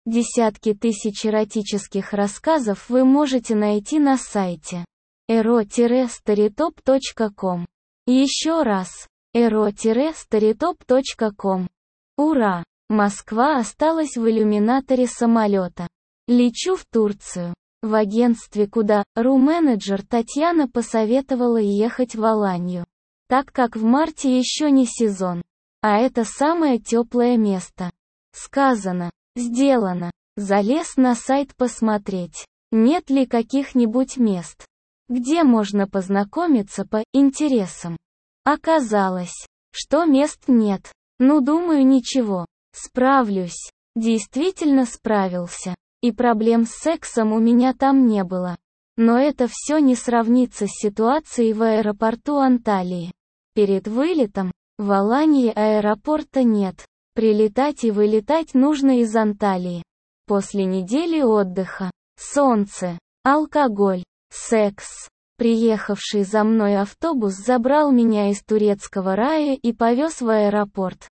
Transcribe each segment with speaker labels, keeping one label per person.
Speaker 1: Десятки тысяч эротических рассказов вы можете найти на сайте ero-storytop.com. Еще раз, ero-storytop.com. Ура! Москва осталась в иллюминаторе самолета. Лечу в Турцию. В агентстве куда.ру менеджер Татьяна посоветовала ехать в Аланью, так как в марте еще не сезон. А это самое теплое место. Сказано, сделано. Залез на сайт посмотреть, нет ли каких-нибудь мест, где можно познакомиться по интересам. Оказалось, что мест нет. Ну, думаю, ничего. Справлюсь. Действительно справился. И проблем с сексом у меня там не было. Но это все не сравнится с ситуацией в аэропорту Анталии. Перед вылетом, в Алании аэропорта нет. Прилетать и вылетать нужно из Анталии. После недели отдыха, солнце, алкоголь, секс. Приехавший за мной автобус забрал меня из турецкого рая и повез в аэропорт.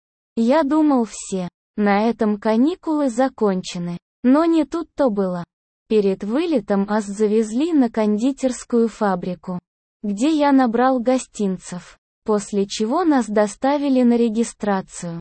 Speaker 1: Я думал, все, на этом каникулы закончены. Но не тут-то было. Перед вылетом ас завезли на кондитерскую фабрику, где я набрал гостинцев, после чего нас доставили на регистрацию.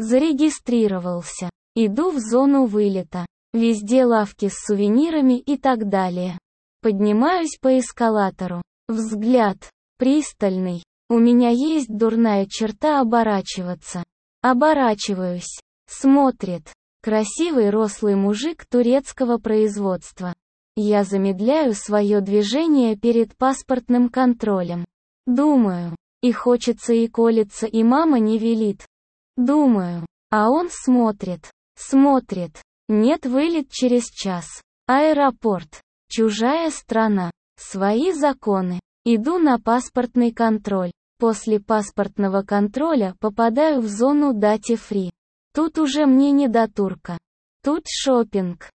Speaker 1: Зарегистрировался. Иду в зону вылета. Везде лавки с сувенирами и так далее. Поднимаюсь по эскалатору. Взгляд пристальный. У меня есть дурная черта оборачиваться. Оборачиваюсь. Смотрит. Красивый рослый мужик турецкого производства. Я замедляю свое движение перед паспортным контролем. Думаю. И хочется и колется, и мама не велит. Думаю. А он смотрит. Смотрит. Нет, вылет через час. Аэропорт. Чужая страна. Свои законы. Иду на паспортный контроль. После паспортного контроля попадаю в зону дати-фри. Тут уже мне не до турка. Тут шопинг.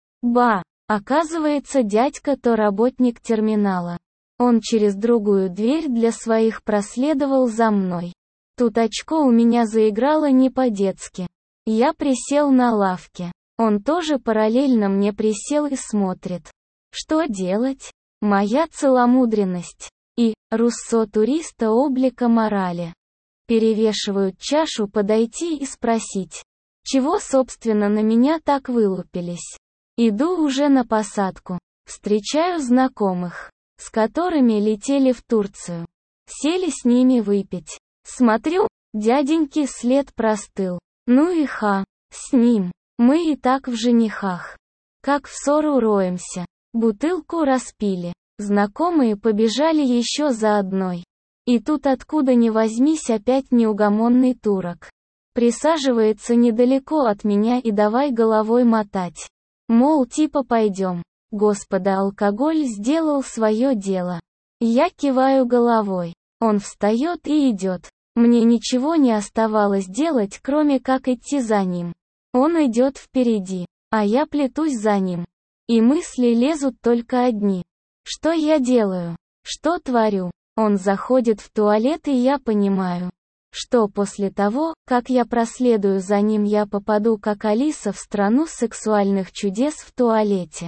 Speaker 1: Оказывается, дядька то работник терминала. Он через другую дверь для своих проследовал за мной. Тут очко у меня заиграло не по-детски. Я присел на лавке. Он тоже параллельно мне присел и смотрит. Что делать? Моя целомудренность и руссо туриста облика морали перевешивают чашу подойти и спросить. Чего, собственно, на меня так вылупились? Иду уже на посадку. Встречаю знакомых, с которыми летели в Турцию. Сели с ними выпить. Смотрю, дяденьки след простыл. Ну и с ним. Мы и так в женихах. Как в ссору роемся. Бутылку распили. Знакомые побежали еще за одной. И тут откуда ни возьмись опять неугомонный турок. Присаживается недалеко от меня и давай головой мотать. Мол, типа пойдем. Господа, алкоголь сделал свое дело. Я киваю головой. Он встает и идет. Мне ничего не оставалось делать, кроме как идти за ним. Он идет впереди, а я плетусь за ним. И мысли лезут только одни. Что я делаю? Что творю? Он заходит в туалет, и я понимаю, что после того, как я проследую за ним, я попаду как Алиса в страну сексуальных чудес в туалете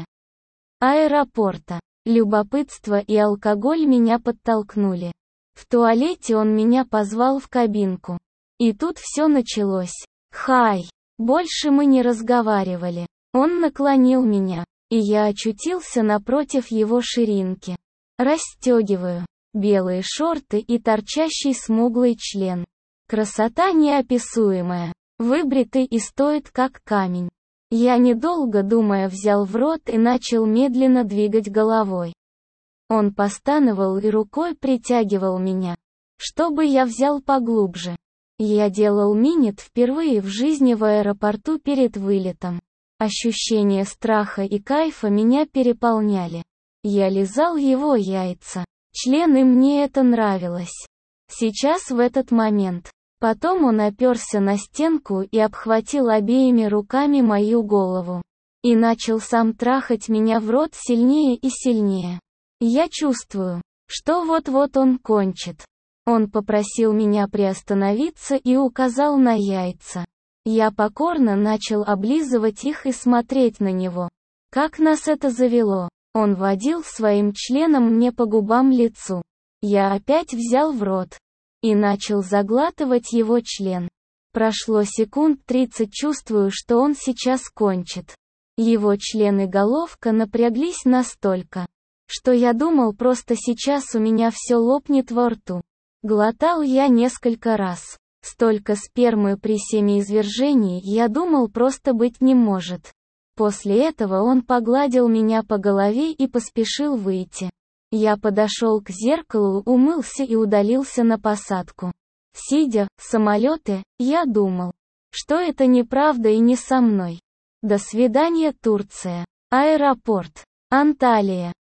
Speaker 1: аэропорта. Любопытство и алкоголь меня подтолкнули. В туалете он меня позвал в кабинку. И тут все началось. Больше мы не разговаривали. Он наклонил меня, и я очутился напротив его ширинки. Расстегиваю. Белые шорты и торчащий смуглый член. Красота неописуемая. Выбритый и стоит как камень. Я, недолго думая, взял в рот и начал медленно двигать головой. Он постановал и рукой притягивал меня, чтобы я взял поглубже. Я делал минет впервые в жизни в аэропорту перед вылетом. Ощущения страха и кайфа меня переполняли. Я лизал его яйца, член, и мне это нравилось. Сейчас в этот момент. Потом он оперся на стенку и обхватил обеими руками мою голову. И начал сам трахать меня в рот сильнее и сильнее. Я чувствую, что вот-вот он кончит. Он попросил меня приостановиться и указал на яйца. Я покорно начал облизывать их и смотреть на него. Как нас это завело? Он водил своим членом мне по губам, лицу. Я опять взял в рот и начал заглатывать его член. Прошло секунд 30, чувствую, что он сейчас кончит. Его член и головка напряглись настолько, что я думал, просто сейчас у меня все лопнет во рту. Глотал я несколько раз. Столько спермы при семяизвержении, я думал, просто быть не может. После этого он погладил меня по голове и поспешил выйти. Я подошел к зеркалу, умылся и удалился на посадку. Сидя в самолете, я думал, что это неправда и не со мной. До свидания, Турция. Аэропорт. Анталия.